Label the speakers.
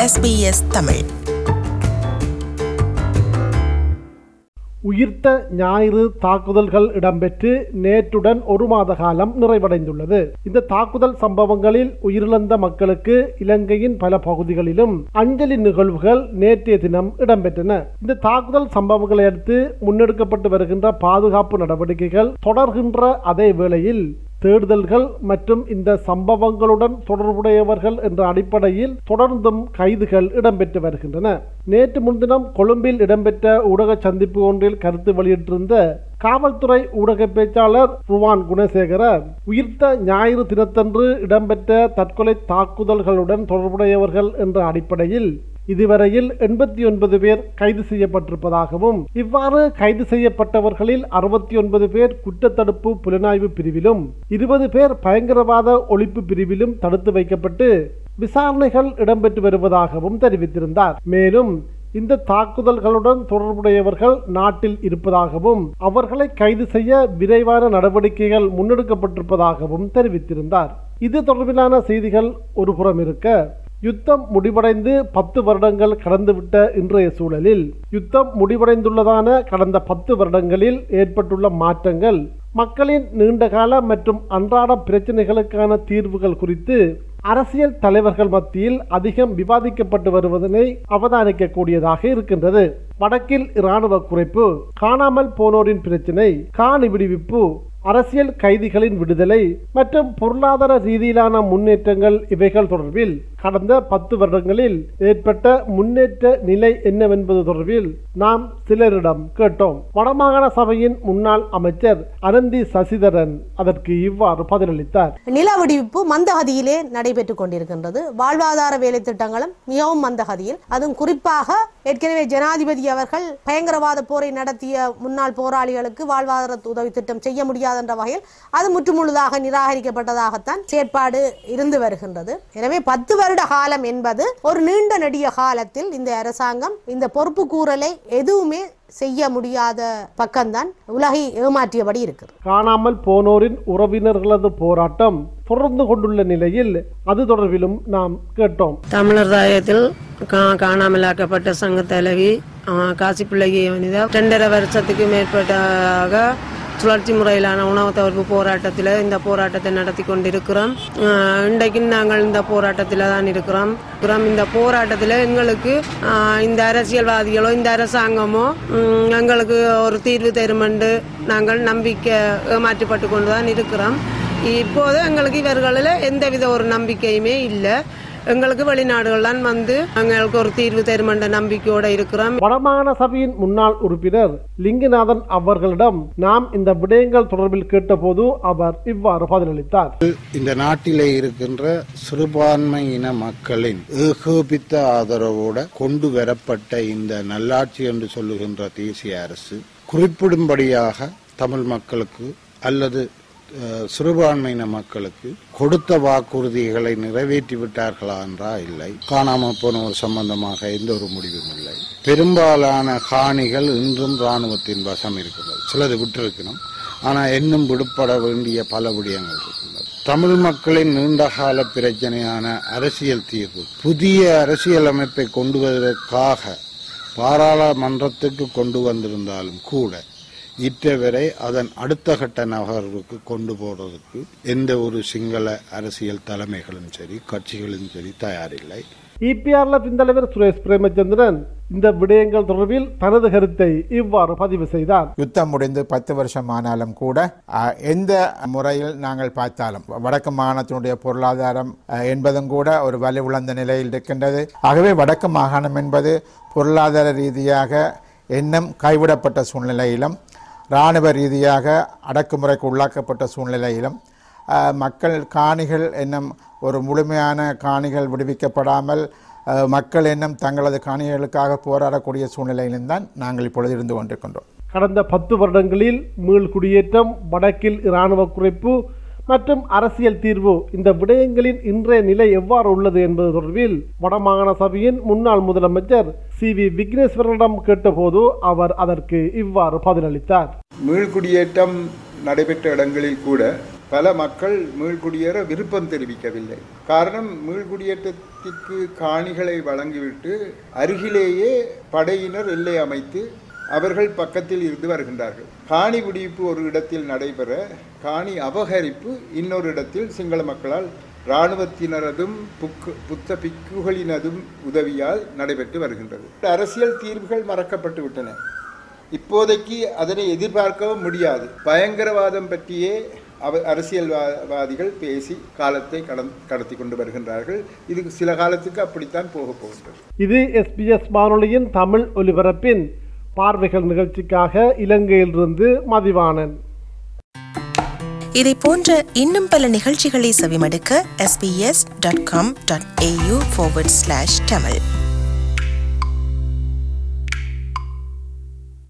Speaker 1: SBS Tamil. உயிர்த்த ஞாயிறு தாக்குதல்கள் இடம்பெற்று நேற்றுடன் ஒரு மாத காலம் நிறைவடைந்துள்ளது. இந்த தாக்குதல் சம்பவங்களில் உயிரிழந்த மக்களுக்கு இலங்கையின் பல பகுதிகளிலும் அஞ்சலி நிகழ்வுகள் நேற்றைய தினம் இடம்பெற்றன. இந்த தாக்குதல் சம்பவங்களை அடுத்து முன்னெடுக்கப்பட்டு வருகின்ற பாதுகாப்பு நடவடிக்கைகள் தொடர்கின்ற அதே வேளையில் தேடுதல்கள் மற்றும் இந்த சம்பவங்களுடன் தொடர்புடையவர்கள் என்ற அடிப்படையில் தொடர்ந்தும் கைதுகள் இடம்பெற்று வருகின்றன. நேற்று முன்தினம் கொழும்பில் இடம்பெற்ற ஊடக சந்திப்பு ஒன்றில் கருத்து வெளியிட்டிருந்த காவல்துறை ஊடக பேச்சாளர் ருவான் குணசேகர, உயிர்த்த ஞாயிறு தினத்தன்று இடம்பெற்ற தற்கொலை தாக்குதல்களுடன் தொடர்புடையவர்கள் என்ற அடிப்படையில் இதுவரையில் 89 பேர் கைது செய்யப்பட்டிருப்பதாகவும், இவ்வாறு கைது செய்யப்பட்டவர்களில் 69 பேர் குற்றத்தடுப்பு புலனாய்வு பிரிவிலும் 20 பேர் பயங்கரவாத ஒழிப்பு பிரிவிலும் தடுத்து வைக்கப்பட்டு விசாரணைகள் இடம்பெற்று வருவதாகவும் தெரிவித்திருந்தார். மேலும் இந்த தாக்குதல்களுடன் தொடர்புடையவர்கள் நாட்டில் இருப்பதாகவும் அவர்களை கைது செய்ய விரைவான நடவடிக்கைகள் முன்னெடுக்கப்பட்டிருப்பதாகவும் தெரிவித்திருந்தார். இது தொடர்பிலான செய்திகள் ஒருபுறம் இருக்க, யுத்தம் முடிவடைந்து 10 வருடங்கள் கடந்துவிட்ட இன்றைய சூழலில் யுத்தம் முடிவடைந்துள்ளதான கடந்த 10 வருடங்களில் ஏற்பட்டுள்ள மாற்றங்கள், மக்களின் நீண்டகால மற்றும் அன்றாட பிரச்சனைகளுக்கான தீர்வுகள் குறித்து அரசியல் தலைவர்கள் மத்தியில் அதிகம் விவாதிக்கப்பட்டு வருவதனை அவதானிக்கக்கூடியதாக இருக்கின்றது. வடக்கில் இராணுவ குறைப்பு, காணாமல் போனோரின் பிரச்சினை, காணி விடுவிப்பு, அரசியல் கைதிகளின் விடுதலை மற்றும் பொருளாதார ரீதியிலான முன்னேற்றங்கள், இவைகள் தொடர்பில் கடந்த 10 வருடங்களில் ஏற்பட்ட முன்னேற்ற நிலை என்னவென்பது தொடர்பில் நாம் சிலரிடம் கேட்டோம். வடமாகாண சபையின் முன்னாள் அமைச்சர் அனந்தி சசிதரன் அதற்கு இவ்வாறு பதிலளித்தார்.
Speaker 2: நில விடுவிப்பு மந்தகதியிலே நடைபெற்றுக் கொண்டிருக்கின்றது. வாழ்வாதார வேலை திட்டங்களும் மிகவும் மந்தகதியில், அதுவும் குறிப்பாக ஏற்கனவே ஜனாதிபதி அவர்கள் பயங்கரவாத போரை நடத்திய முன்னாள் போராளிகளுக்கு வாழ்வாதார உதவி திட்டம் செய்ய முடியாது என்ற வகையில் அது முற்றுமுழுதாக நிராகரிக்கப்பட்டதாகத்தான் செயற்பாடு இருந்து வருகின்றது. எனவே 10 வருட காலம் என்பது ஒரு நீண்ட நெடிய காலத்தில் இந்த அரசாங்கம் இந்த பொறுப்பு கூறலை எதுவுமே செய்ய முடியாத பக்கம்தான் உலகை ஏமாற்றியபடி இருக்கிறது.
Speaker 1: காணாமல் போனோரின் உறவினர்களது போராட்டம் தொடர்ந்து கொண்டுள்ள நிலையில் அது தொடர்பிலும் நாம் கேட்டோம்.
Speaker 3: தமிழர் தாயத்தில் காணாமலாக்கப்பட்ட சங்க தலைவி காசிப்பிள்ளையை 2.5 வருஷத்துக்கு மேற்பட்டாக சுழற்சி முறையிலான உணவு தவிர்ப்பு போராட்டத்தில் இந்த போராட்டத்தை நடத்தி கொண்டிருக்கிறோம். இன்றைக்கு நாங்கள் இந்த போராட்டத்தில் தான் இருக்கிறோம். இந்த போராட்டத்தில் எங்களுக்கு இந்த அரசியல்வாதிகளோ இந்த அரசாங்கமோ எங்களுக்கு ஒரு தீர்வு தரும் என்று நாங்கள் நம்பிக்கை ஏமாற்றப்பட்டு கொண்டு தான் இருக்கிறோம். இப்போது எங்களுக்கு இவர்களில் எந்தவித ஒரு நம்பிக்கையுமே இல்லை. எங்களுக்கு வெளிநாடுகள் தான் வந்து எங்களுக்கு ஒரு தீர்வு தரும் என்ற நம்பிக்கையோடு இருக்கிறோம்.
Speaker 1: வடமாகாண சபையின் முன்னாள் உறுப்பினர் லிங்கநாதன் அவர்களிடம் நாம் இந்த விடயங்கள் தொடர்பில் கேட்டபோது அவர் இவ்வாறு பதிலளித்தார்.
Speaker 4: இந்த நாட்டிலே இருக்கின்ற சிறுபான்மை இன மக்களின் ஏகோபித்த ஆதரவோடு கொண்டு வரப்பட்ட இந்த நல்லாட்சி என்று சொல்லுகின்ற தேசிய அரசு குறிப்பிடும்படியாக தமிழ் மக்களுக்கு அல்லது சிறுபான்மையின மக்களுக்கு கொடுத்த வாக்குறுதிகளை நிறைவேற்றி விட்டார்களா என்றா இல்லை. காணாமல் போனவர் சம்பந்தமாக எந்த ஒரு முடிவும் இல்லை. பெரும்பாலான காணிகள் இன்றும் இராணுவத்தின் வசம் இருக்கிறது. சிலது விட்டிருக்கணும், ஆனால் இன்னும் விடுபட வேண்டிய பல விடயங்கள் இருக்கின்றது. தமிழ் மக்களின் நீண்டகால பிரச்சனையான அரசியல் தீர்வு, புதிய அரசியல் அமைப்பை கொண்டு வருவதற்காக பாராளுமன்றத்துக்கு கொண்டு வந்திருந்தாலும் கூட இற்றவரை அதன் அடுத்த கட்ட நகர்வுக்கு கொண்டு போறதுக்கு எந்த ஒரு சிங்கள அரசியல் தலைமைகளும் சரி கட்சிகளும் சரி தயாரில்லை.
Speaker 1: EPRLF தலைவர் சுரேஷ் பிரேமச்சந்திரன் இந்த விடயங்கள் தொடர்பில் தனது கருத்தை இவ்வாறு பதிவு செய்தார்.
Speaker 5: யுத்தம் முடிந்து 10 வருஷம் ஆனாலும் கூட எந்த முறையில் நாங்கள் பார்த்தாலும் வடக்கு மாகாணத்தினுடைய பொருளாதாரம் என்பதும் கூட ஒரு வலு உழந்த நிலையில் இருக்கின்றது. ஆகவே வடக்கு மாகாணம் என்பது பொருளாதார ரீதியாக இன்னும் கைவிடப்பட்ட சூழ்நிலையிலும் இராணுவ ரீதியாக அடக்குமுறைக்கு உள்ளாக்கப்பட்ட சூழ்நிலையிலும் மக்கள் காணிகள் என்னும் ஒரு முழுமையான காணிகள் விடுவிக்கப்படாமல் மக்கள் என்னும் தங்களது காணிகளுக்காக போராடக்கூடிய சூழ்நிலையிலும் தான் நாங்கள் இப்பொழுது இருந்து கொண்டிருக்கின்றோம்.
Speaker 1: கடந்த 10 வருடங்களில் மீள் குடியேற்றம், வடக்கில் இராணுவ குறைப்பு மற்றும் அரசியல் தீர்வு, இந்த விடயங்களின் இன்றைய நிலை எவ்வாறு உள்ளது என்பது தொடர்பில் வடமாகாண சபையின் முன்னாள் முதலமைச்சர் CV விக்னேஸ்வரனிடம் கேட்டபோது அவர் அதற்கு இவ்வாறு பதிலளித்தார்.
Speaker 6: மீள்குடியேற்றம் நடைபெற்ற இடங்களில் கூட பல மக்கள் மீள்குடியேற விருப்பம் தெரிவிக்கவில்லை. காரணம், மீள்குடியேற்றத்திற்கு காணிகளை வழங்கிவிட்டு அருகிலேயே படையினர் எல்லை அமைத்து அவர்கள் பக்கத்தில் இருந்து வருகின்றார்கள். காணி விடுவிப்பு ஒரு இடத்தில் நடைபெற, காணி அபகரிப்பு இன்னொரு இடத்தில் சிங்கள மக்களால் இராணுவத்தினரதும் புத்த பிக்குகளினதும் உதவியால் நடைபெற்று வருகின்றது. அரசியல் தீர்வுகள் மறக்கப்பட்டு விட்டன. இப்போதைக்கு அதனை எதிர்பார்க்கவும் முடியாது. பயங்கரவாதம் பற்றியே அரசியல்வாதிகள் பேசி காலத்தை கடத்தி கொண்டு வருகின்றார்கள். இது சில காலத்துக்கு அப்படித்தான் போக போகின்றது.
Speaker 1: இது SBS வானொலியின் தமிழ் ஒலிபரப்பின் பார்வைகள் நிகழ்ச்சிக்காக இலங்கையிலிருந்து மதிவாணன்.
Speaker 7: இதை போன்ற இன்னும் பல நிகழ்ச்சிகளை செவிமடுக்க sbs.com.au/tamil